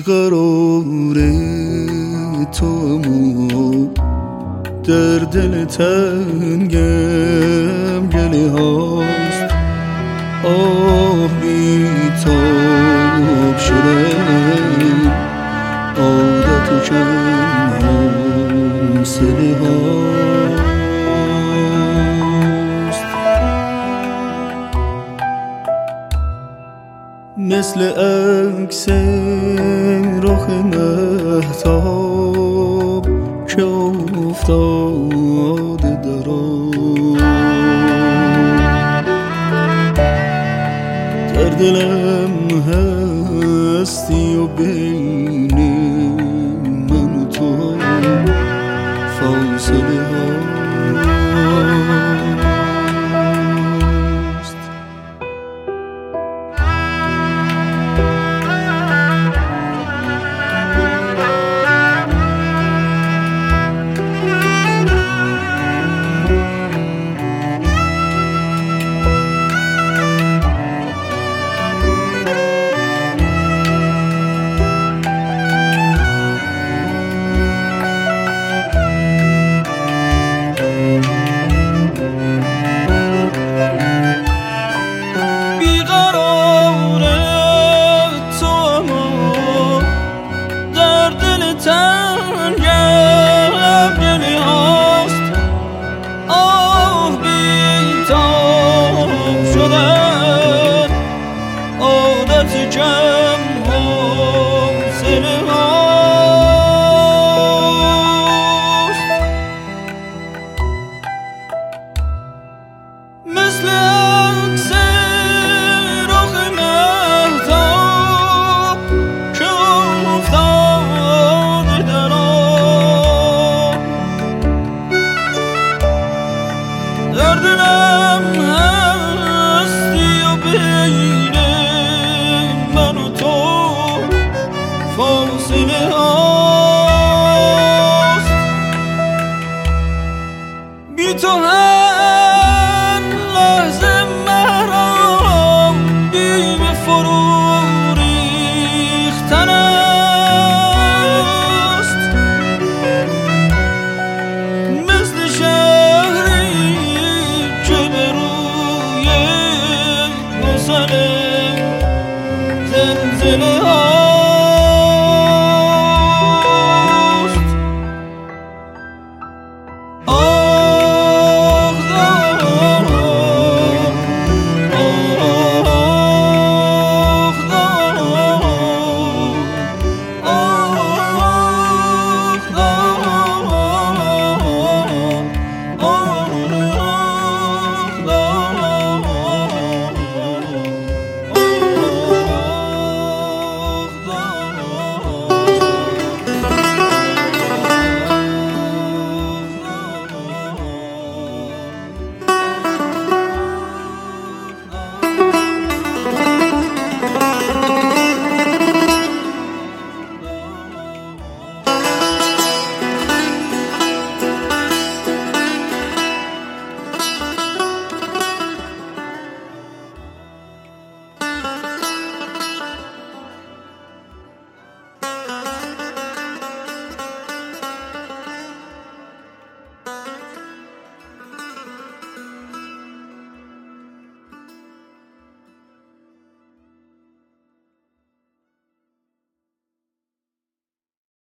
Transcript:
بیقرار تو در دل تنگم گله هاست آه بیتاب شدن عادت و کم حوصله هاست مثل عکس رخ مهتاب که افتاده در آب در دلم هستی و بین من و تو فاصله هاست. مثل عکس رخ مهتاب که افتاده در آب در دلم هستی و بین من و تو فاصله هاست. بی تو زلزله ها